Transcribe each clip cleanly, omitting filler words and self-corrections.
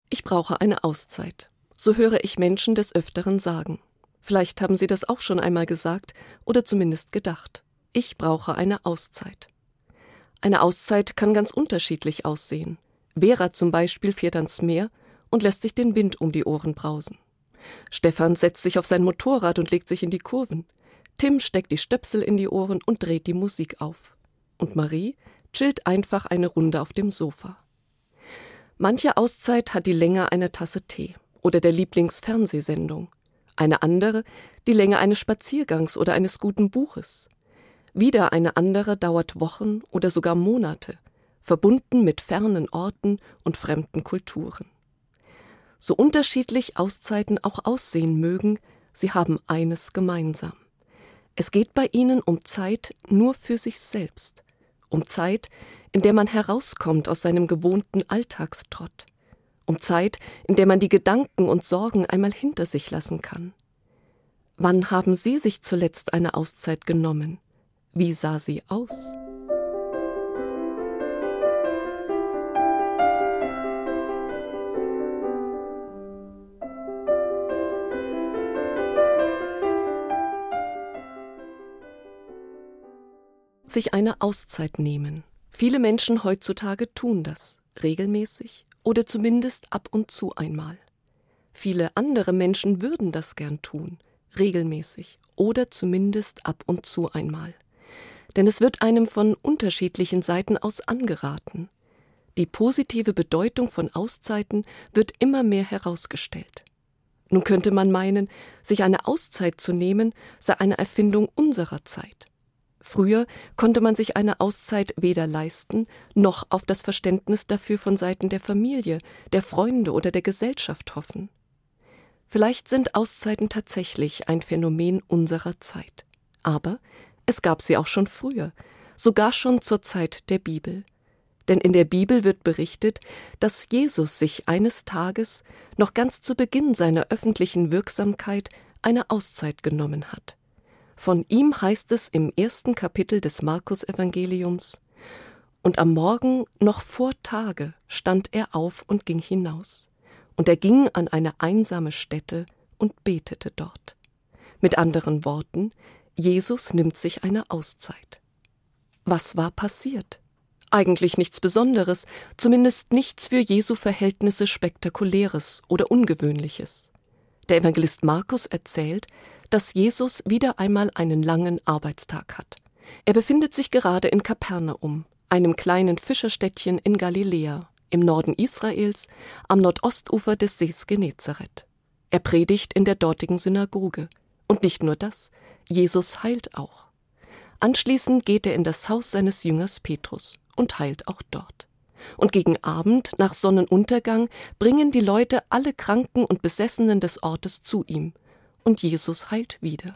Ich brauche eine Auszeit. So höre ich Menschen des Öfteren sagen. Vielleicht haben sie das auch schon einmal gesagt oder zumindest gedacht. Ich brauche eine Auszeit. Eine Auszeit kann ganz unterschiedlich aussehen. Vera zum Beispiel fährt ans Meer und lässt sich den Wind um die Ohren brausen. Stefan setzt sich auf sein Motorrad und legt sich in die Kurven. Tim steckt die Stöpsel in die Ohren und dreht die Musik auf. Und Marie chillt einfach eine Runde auf dem Sofa. Manche Auszeit hat die Länge einer Tasse Tee oder der Lieblingsfernsehsendung. Eine andere die Länge eines Spaziergangs oder eines guten Buches. Wieder eine andere dauert Wochen oder sogar Monate, verbunden mit fernen Orten und fremden Kulturen. So unterschiedlich Auszeiten auch aussehen mögen, sie haben eines gemeinsam. Es geht bei ihnen um Zeit nur für sich selbst, um Zeit, in der man herauskommt aus seinem gewohnten Alltagstrott, um Zeit, in der man die Gedanken und Sorgen einmal hinter sich lassen kann. Wann haben Sie sich zuletzt eine Auszeit genommen? Wie sah sie aus? Sich eine Auszeit nehmen. Viele Menschen heutzutage tun das, regelmäßig oder zumindest ab und zu einmal. Viele andere Menschen würden das gern tun, regelmäßig oder zumindest ab und zu einmal. Denn es wird einem von unterschiedlichen Seiten aus angeraten. Die positive Bedeutung von Auszeiten wird immer mehr herausgestellt. Nun könnte man meinen, sich eine Auszeit zu nehmen, sei eine Erfindung unserer Zeit. Früher konnte man sich eine Auszeit weder leisten, noch auf das Verständnis dafür von Seiten der Familie, der Freunde oder der Gesellschaft hoffen. Vielleicht sind Auszeiten tatsächlich ein Phänomen unserer Zeit. Aber es gab sie auch schon früher, sogar schon zur Zeit der Bibel. Denn in der Bibel wird berichtet, dass Jesus sich eines Tages, noch ganz zu Beginn seiner öffentlichen Wirksamkeit, eine Auszeit genommen hat. Von ihm heißt es im 1. Kapitel des Markus-Evangeliums: Und am Morgen, noch vor Tage, stand er auf und ging hinaus. Und er ging an eine einsame Stätte und betete dort. Mit anderen Worten, Jesus nimmt sich eine Auszeit. Was war passiert? Eigentlich nichts Besonderes, zumindest nichts für Jesu Verhältnisse Spektakuläres oder Ungewöhnliches. Der Evangelist Markus erzählt, dass Jesus wieder einmal einen langen Arbeitstag hat. Er befindet sich gerade in Kapernaum, einem kleinen Fischerstädtchen in Galiläa, im Norden Israels, am Nordostufer des Sees Genezareth. Er predigt in der dortigen Synagoge. Und nicht nur das, Jesus heilt auch. Anschließend geht er in das Haus seines Jüngers Petrus und heilt auch dort. Und gegen Abend, nach Sonnenuntergang, bringen die Leute alle Kranken und Besessenen des Ortes zu ihm. Und Jesus heilt wieder.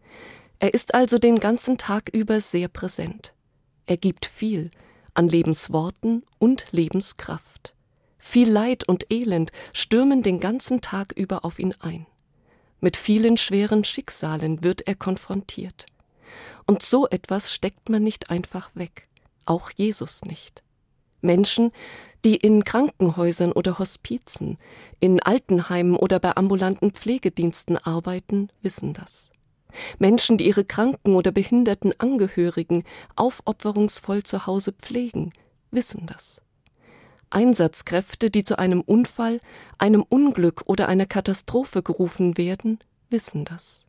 Er ist also den ganzen Tag über sehr präsent. Er gibt viel an Lebensworten und Lebenskraft. Viel Leid und Elend stürmen den ganzen Tag über auf ihn ein. Mit vielen schweren Schicksalen wird er konfrontiert. Und so etwas steckt man nicht einfach weg, auch Jesus nicht. Menschen, die in Krankenhäusern oder Hospizen, in Altenheimen oder bei ambulanten Pflegediensten arbeiten, wissen das. Menschen, die ihre kranken oder behinderten Angehörigen aufopferungsvoll zu Hause pflegen, wissen das. Einsatzkräfte, die zu einem Unfall, einem Unglück oder einer Katastrophe gerufen werden, wissen das.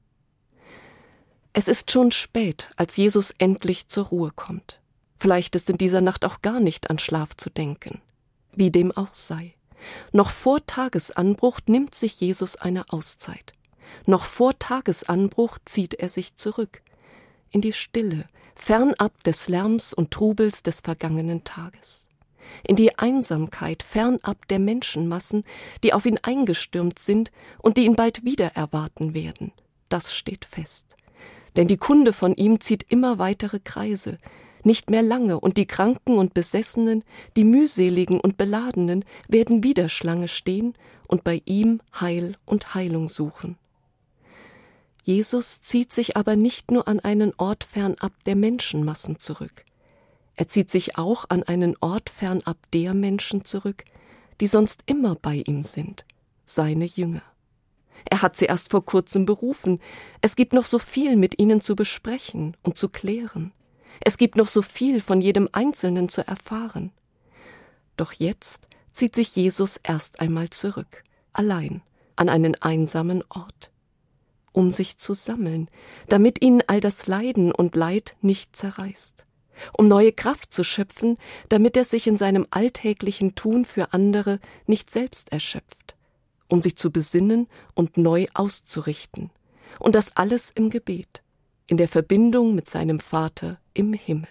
Es ist schon spät, als Jesus endlich zur Ruhe kommt. Vielleicht ist in dieser Nacht auch gar nicht an Schlaf zu denken. Wie dem auch sei. Noch vor Tagesanbruch nimmt sich Jesus eine Auszeit. Noch vor Tagesanbruch zieht er sich zurück. In die Stille, fernab des Lärms und Trubels des vergangenen Tages. In die Einsamkeit, fernab der Menschenmassen, die auf ihn eingestürmt sind und die ihn bald wieder erwarten werden. Das steht fest. Denn die Kunde von ihm zieht immer weitere Kreise, nicht mehr lange, und die Kranken und Besessenen, die Mühseligen und Beladenen werden wieder Schlange stehen und bei ihm Heil und Heilung suchen. Jesus zieht sich aber nicht nur an einen Ort fernab der Menschenmassen zurück. Er zieht sich auch an einen Ort fernab der Menschen zurück, die sonst immer bei ihm sind, seine Jünger. Er hat sie erst vor kurzem berufen. Es gibt noch so viel mit ihnen zu besprechen und zu klären. Es gibt noch so viel von jedem Einzelnen zu erfahren. Doch jetzt zieht sich Jesus erst einmal zurück, allein, an einen einsamen Ort, um sich zu sammeln, damit ihn all das Leiden und Leid nicht zerreißt, um neue Kraft zu schöpfen, damit er sich in seinem alltäglichen Tun für andere nicht selbst erschöpft, um sich zu besinnen und neu auszurichten, und das alles im Gebet, in der Verbindung mit seinem Vater im Himmel.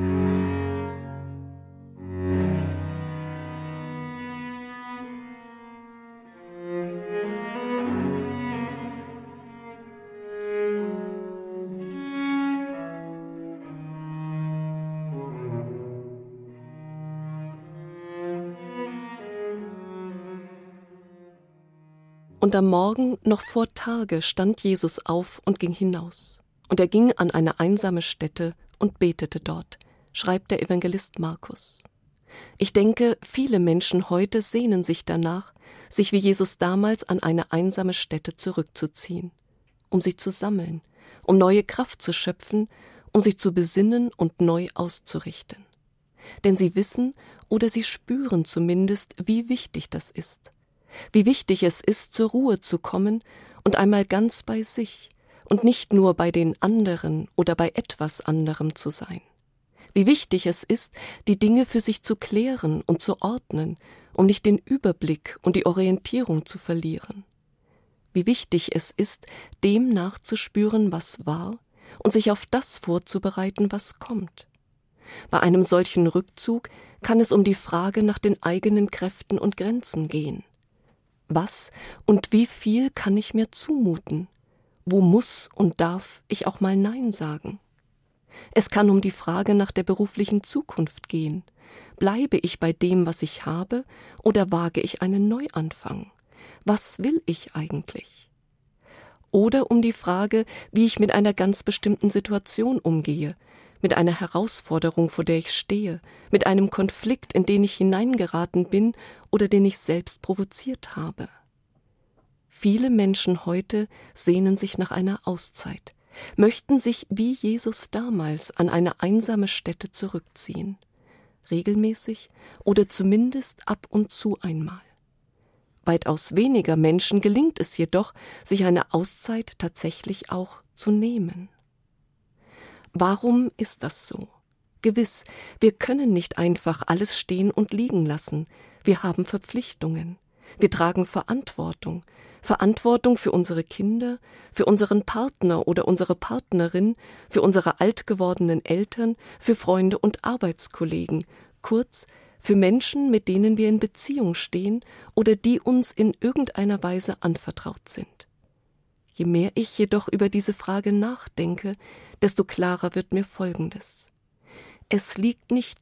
Und am Morgen noch vor Tage stand Jesus auf und ging hinaus. Und er ging an eine einsame Stätte und betete dort, schreibt der Evangelist Markus. Ich denke, viele Menschen heute sehnen sich danach, sich wie Jesus damals an eine einsame Stätte zurückzuziehen, um sich zu sammeln, um neue Kraft zu schöpfen, um sich zu besinnen und neu auszurichten. Denn sie wissen oder sie spüren zumindest, wie wichtig das ist. Wie wichtig es ist, zur Ruhe zu kommen und einmal ganz bei sich und nicht nur bei den anderen oder bei etwas anderem zu sein. Wie wichtig es ist, die Dinge für sich zu klären und zu ordnen, um nicht den Überblick und die Orientierung zu verlieren. Wie wichtig es ist, dem nachzuspüren, was war, und sich auf das vorzubereiten, was kommt. Bei einem solchen Rückzug kann es um die Frage nach den eigenen Kräften und Grenzen gehen. Was und wie viel kann ich mir zumuten? Wo muss und darf ich auch mal Nein sagen? Es kann um die Frage nach der beruflichen Zukunft gehen. Bleibe ich bei dem, was ich habe, oder wage ich einen Neuanfang? Was will ich eigentlich? Oder um die Frage, wie ich mit einer ganz bestimmten Situation umgehe, mit einer Herausforderung, vor der ich stehe, mit einem Konflikt, in den ich hineingeraten bin oder den ich selbst provoziert habe. Viele Menschen heute sehnen sich nach einer Auszeit, möchten sich wie Jesus damals an eine einsame Stätte zurückziehen, regelmäßig oder zumindest ab und zu einmal. Weitaus weniger Menschen gelingt es jedoch, sich eine Auszeit tatsächlich auch zu nehmen. Warum ist das so? Gewiss, wir können nicht einfach alles stehen und liegen lassen. Wir haben Verpflichtungen. Wir tragen Verantwortung. Verantwortung für unsere Kinder, für unseren Partner oder unsere Partnerin, für unsere alt gewordenen Eltern, für Freunde und Arbeitskollegen, kurz für Menschen, mit denen wir in Beziehung stehen oder die uns in irgendeiner Weise anvertraut sind. Je mehr ich jedoch über diese Frage nachdenke, desto klarer wird mir Folgendes. Es liegt nicht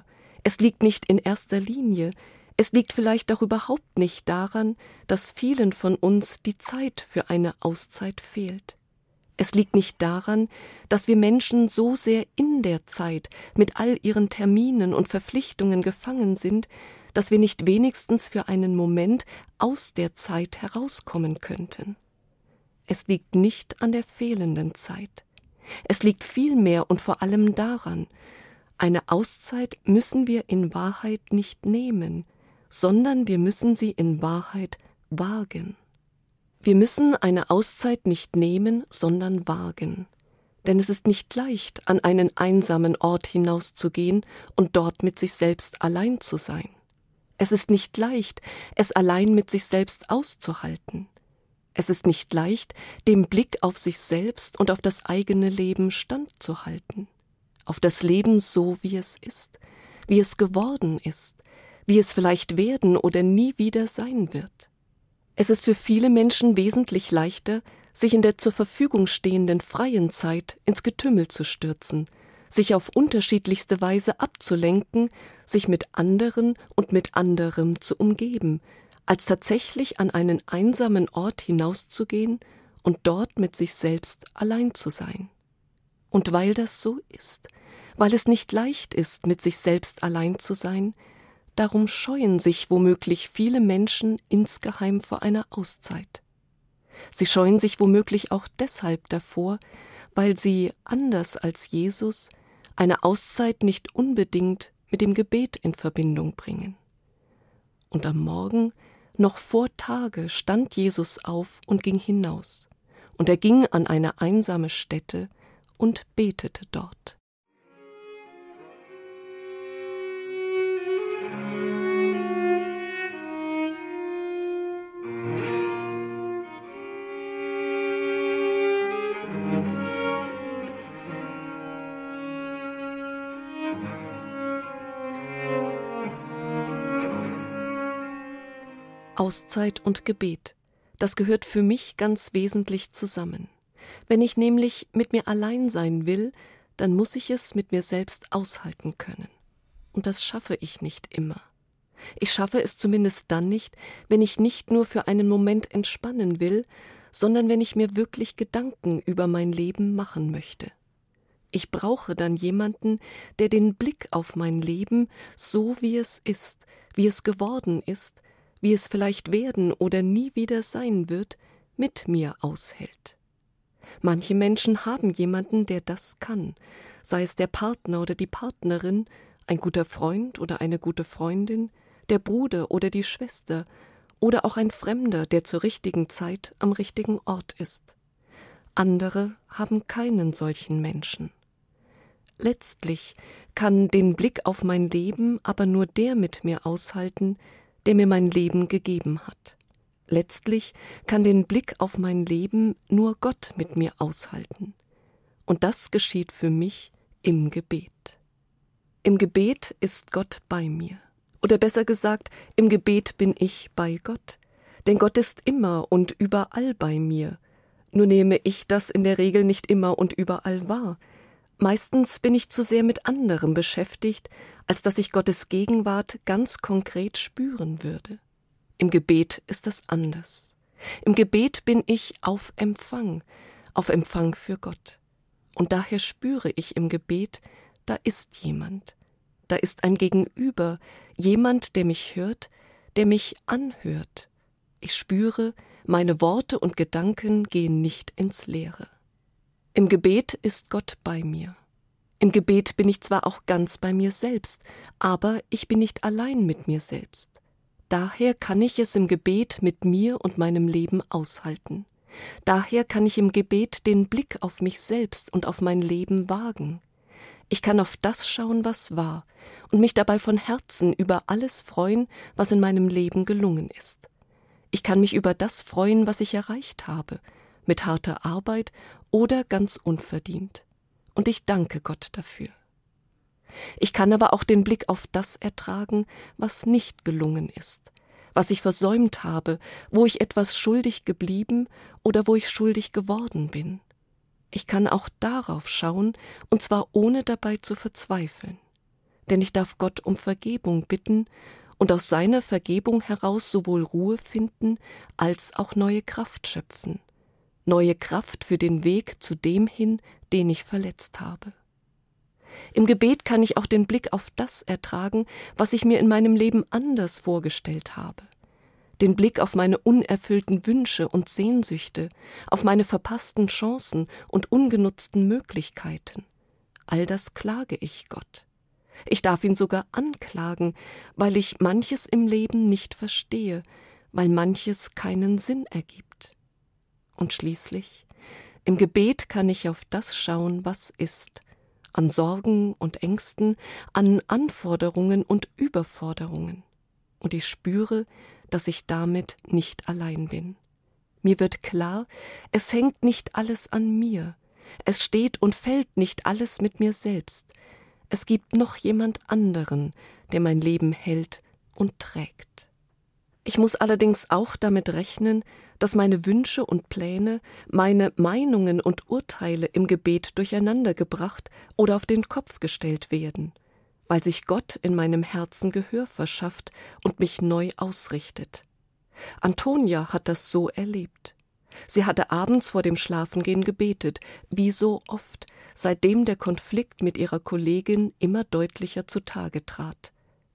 in erster Linie, es liegt vielleicht auch überhaupt nicht daran, dass vielen von uns die Zeit für eine Auszeit fehlt. Es liegt nicht daran, dass wir Menschen so sehr in der Zeit mit all ihren Terminen und Verpflichtungen gefangen sind, dass wir nicht wenigstens für einen Moment aus der Zeit herauskommen könnten. Es liegt nicht an der fehlenden Zeit. Es liegt vielmehr und vor allem daran, eine Auszeit müssen wir in Wahrheit nicht nehmen, sondern wir müssen sie in Wahrheit wagen. Wir müssen eine Auszeit nicht nehmen, sondern wagen. Denn es ist nicht leicht, an einen einsamen Ort hinauszugehen und dort mit sich selbst allein zu sein. Es ist nicht leicht, es allein mit sich selbst auszuhalten. Es ist nicht leicht, dem Blick auf sich selbst und auf das eigene Leben standzuhalten. Auf das Leben so, wie es ist, wie es geworden ist, wie es vielleicht werden oder nie wieder sein wird. Es ist für viele Menschen wesentlich leichter, sich in der zur Verfügung stehenden freien Zeit ins Getümmel zu stürzen, sich auf unterschiedlichste Weise abzulenken, sich mit anderen und mit anderem zu umgeben, als tatsächlich an einen einsamen Ort hinauszugehen und dort mit sich selbst allein zu sein. Und weil das so ist, weil es nicht leicht ist, mit sich selbst allein zu sein, Darum scheuen sich womöglich viele Menschen insgeheim vor einer Auszeit. Sie scheuen sich womöglich auch deshalb davor, weil sie, anders als Jesus, eine Auszeit nicht unbedingt mit dem Gebet in Verbindung bringen. Und am Morgen, noch vor Tage, stand Jesus auf und ging hinaus. Und er ging an eine einsame Stätte und betete dort. Auszeit und Gebet, das gehört für mich ganz wesentlich zusammen. Wenn ich nämlich mit mir allein sein will, dann muss ich es mit mir selbst aushalten können. Und das schaffe ich nicht immer. Ich schaffe es zumindest dann nicht, wenn ich nicht nur für einen Moment entspannen will, sondern wenn ich mir wirklich Gedanken über mein Leben machen möchte. Ich brauche dann jemanden, der den Blick auf mein Leben, so wie es ist, wie es geworden ist, wie es vielleicht werden oder nie wieder sein wird, mit mir aushält. Manche Menschen haben jemanden, der das kann, sei es der Partner oder die Partnerin, ein guter Freund oder eine gute Freundin, der Bruder oder die Schwester oder auch ein Fremder, der zur richtigen Zeit am richtigen Ort ist. Andere haben keinen solchen Menschen. Letztlich kann den Blick auf mein Leben aber nur der mit mir aushalten, der mir mein Leben gegeben hat. Letztlich kann den Blick auf mein Leben nur Gott mit mir aushalten. Und das geschieht für mich im Gebet. Im Gebet ist Gott bei mir. Oder besser gesagt, im Gebet bin ich bei Gott. Denn Gott ist immer und überall bei mir. Nur nehme ich das in der Regel nicht immer und überall wahr. Meistens bin ich zu sehr mit anderem beschäftigt, als dass ich Gottes Gegenwart ganz konkret spüren würde. Im Gebet ist das anders. Im Gebet bin ich auf Empfang für Gott. Und daher spüre ich im Gebet, da ist jemand. Da ist ein Gegenüber, jemand, der mich hört, der mich anhört. Ich spüre, meine Worte und Gedanken gehen nicht ins Leere. Im Gebet ist Gott bei mir. Im Gebet bin ich zwar auch ganz bei mir selbst, aber ich bin nicht allein mit mir selbst. Daher kann ich es im Gebet mit mir und meinem Leben aushalten. Daher kann ich im Gebet den Blick auf mich selbst und auf mein Leben wagen. Ich kann auf das schauen, was war, und mich dabei von Herzen über alles freuen, was in meinem Leben gelungen ist. Ich kann mich über das freuen, was ich erreicht habe, mit harter Arbeit oder ganz unverdient. Und ich danke Gott dafür. Ich kann aber auch den Blick auf das ertragen, was nicht gelungen ist, was ich versäumt habe, wo ich etwas schuldig geblieben oder wo ich schuldig geworden bin. Ich kann auch darauf schauen, und zwar ohne dabei zu verzweifeln. Denn ich darf Gott um Vergebung bitten und aus seiner Vergebung heraus sowohl Ruhe finden, als auch neue Kraft schöpfen. Neue Kraft für den Weg zu dem hin, den ich verletzt habe. Im Gebet kann ich auch den Blick auf das ertragen, was ich mir in meinem Leben anders vorgestellt habe. Den Blick auf meine unerfüllten Wünsche und Sehnsüchte, auf meine verpassten Chancen und ungenutzten Möglichkeiten. All das klage ich Gott. Ich darf ihn sogar anklagen, weil ich manches im Leben nicht verstehe, weil manches keinen Sinn ergibt. Und schließlich, im Gebet kann ich auf das schauen, was ist, an Sorgen und Ängsten, an Anforderungen und Überforderungen. Und ich spüre, dass ich damit nicht allein bin. Mir wird klar, es hängt nicht alles an mir. Es steht und fällt nicht alles mit mir selbst. Es gibt noch jemand anderen, der mein Leben hält und trägt. Ich muss allerdings auch damit rechnen, dass meine Wünsche und Pläne, meine Meinungen und Urteile im Gebet durcheinandergebracht oder auf den Kopf gestellt werden, weil sich Gott in meinem Herzen Gehör verschafft und mich neu ausrichtet. Antonia hat das so erlebt. Sie hatte abends vor dem Schlafengehen gebetet, wie so oft, seitdem der Konflikt mit ihrer Kollegin immer deutlicher zutage trat.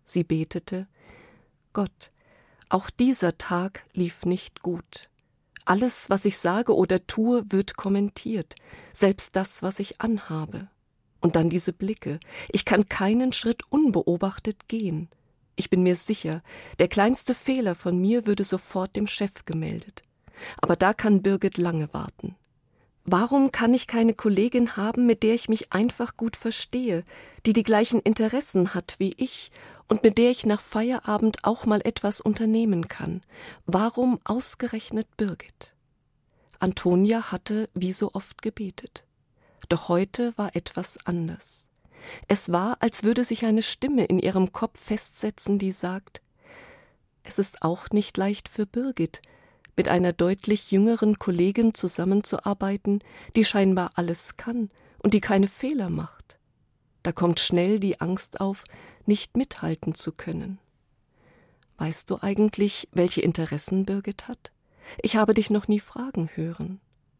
Sie betete: Gott, auch dieser Tag lief nicht gut. Alles, was ich sage oder tue, wird kommentiert, selbst das, was ich anhabe. Und dann diese Blicke. Ich kann keinen Schritt unbeobachtet gehen. Ich bin mir sicher, der kleinste Fehler von mir würde sofort dem Chef gemeldet. Aber da kann Birgit lange warten. Warum kann ich keine Kollegin haben, mit der ich mich einfach gut verstehe, die gleichen Interessen hat wie ich und mit der ich nach Feierabend auch mal etwas unternehmen kann? Warum ausgerechnet Birgit? Antonia hatte wie so oft gebetet. Doch heute war etwas anders. Es war, als würde sich eine Stimme in ihrem Kopf festsetzen, die sagt: Es ist auch nicht leicht für Birgit, mit einer deutlich jüngeren Kollegin zusammenzuarbeiten, die scheinbar alles kann und die keine Fehler macht. Da kommt schnell die Angst auf, nicht mithalten zu können. Weißt du eigentlich, welche Interessen Birgit hat? Ich habe dich noch nie fragen hören.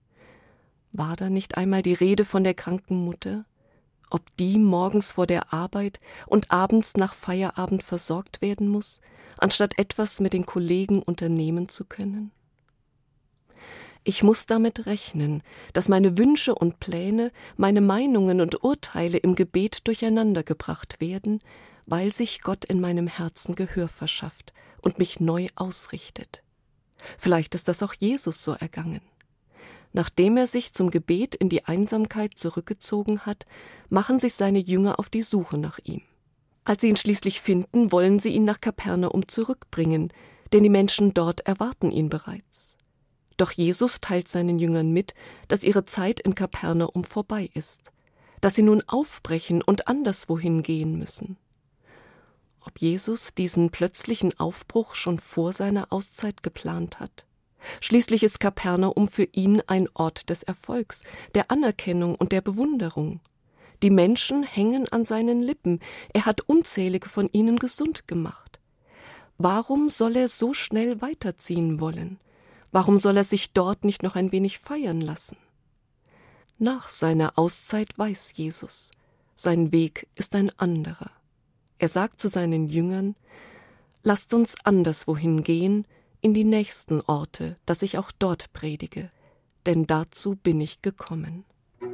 War da nicht einmal die Rede von der kranken Mutter? Ob die morgens vor der Arbeit und abends nach Feierabend versorgt werden muss, anstatt etwas mit den Kollegen unternehmen zu können? Ich muss damit rechnen, dass meine Wünsche und Pläne, meine Meinungen und Urteile im Gebet durcheinandergebracht werden, weil sich Gott in meinem Herzen Gehör verschafft und mich neu ausrichtet. Vielleicht ist das auch Jesus so ergangen. Nachdem er sich zum Gebet in die Einsamkeit zurückgezogen hat, machen sich seine Jünger auf die Suche nach ihm. Als sie ihn schließlich finden, wollen sie ihn nach Kapernaum zurückbringen, denn die Menschen dort erwarten ihn bereits. Doch Jesus teilt seinen Jüngern mit, dass ihre Zeit in Kapernaum vorbei ist, dass sie nun aufbrechen und anderswohin gehen müssen. Ob Jesus diesen plötzlichen Aufbruch schon vor seiner Auszeit geplant hat? Schließlich ist Kapernaum für ihn ein Ort des Erfolgs, der Anerkennung und der Bewunderung. Die Menschen hängen an seinen Lippen, er hat unzählige von ihnen gesund gemacht. Warum soll er so schnell weiterziehen wollen? Warum soll er sich dort nicht noch ein wenig feiern lassen? Nach seiner Auszeit weiß Jesus, sein Weg ist ein anderer. Er sagt zu seinen Jüngern: Lasst uns anderswohin gehen, in die nächsten Orte, dass ich auch dort predige, denn dazu bin ich gekommen.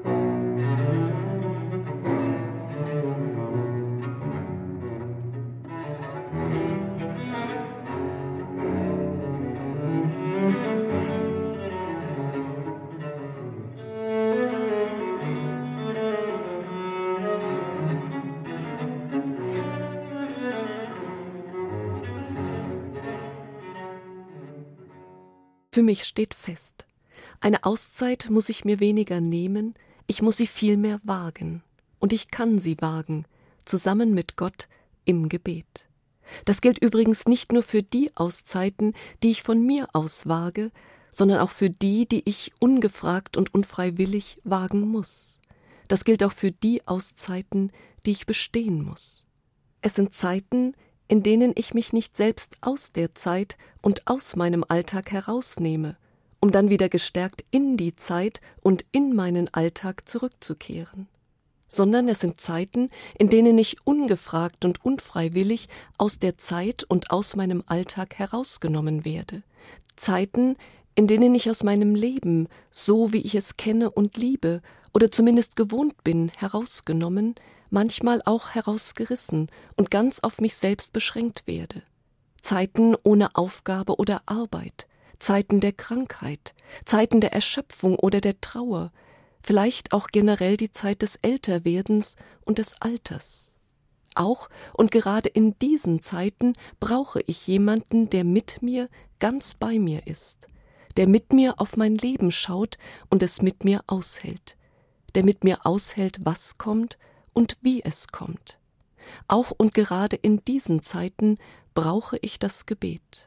Für mich steht fest, eine Auszeit muss ich mir weniger nehmen, ich muss sie vielmehr wagen. Und ich kann sie wagen, zusammen mit Gott im Gebet. Das gilt übrigens nicht nur für die Auszeiten, die ich von mir aus wage, sondern auch für die, die ich ungefragt und unfreiwillig wagen muss. Das gilt auch für die Auszeiten, die ich bestehen muss. Es sind Zeiten, in denen ich mich nicht selbst aus der Zeit und aus meinem Alltag herausnehme, um dann wieder gestärkt in die Zeit und in meinen Alltag zurückzukehren. Sondern es sind Zeiten, in denen ich ungefragt und unfreiwillig aus der Zeit und aus meinem Alltag herausgenommen werde. Zeiten, in denen ich aus meinem Leben, so wie ich es kenne und liebe oder zumindest gewohnt bin, herausgenommen, manchmal auch herausgerissen und ganz auf mich selbst beschränkt werde. Zeiten ohne Aufgabe oder Arbeit, Zeiten der Krankheit, Zeiten der Erschöpfung oder der Trauer, vielleicht auch generell die Zeit des Älterwerdens und des Alters. Auch und gerade in diesen Zeiten brauche ich jemanden, der mit mir, ganz bei mir ist, der mit mir auf mein Leben schaut und es mit mir aushält, der mit mir aushält, was kommt und wie es kommt. Auch und gerade in diesen Zeiten brauche ich das Gebet.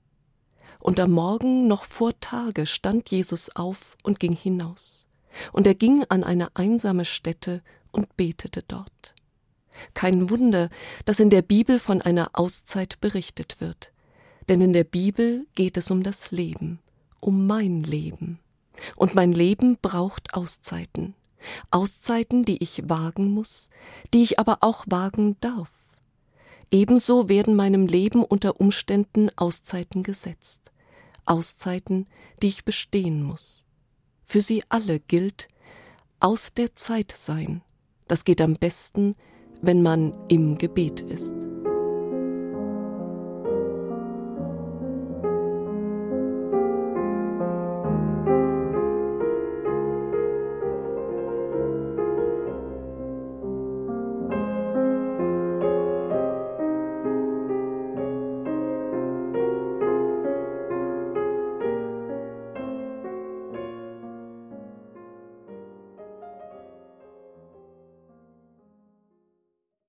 Und am Morgen noch vor Tage stand Jesus auf und ging hinaus. Und er ging an eine einsame Stätte und betete dort. Kein Wunder, dass in der Bibel von einer Auszeit berichtet wird. Denn in der Bibel geht es um das Leben, um mein Leben. Und mein Leben braucht Auszeiten. Auszeiten, die ich wagen muss, die ich aber auch wagen darf. Ebenso werden meinem Leben unter Umständen Auszeiten gesetzt. Auszeiten, die ich bestehen muss. Für sie alle gilt, aus der Zeit sein. Das geht am besten, wenn man im Gebet ist.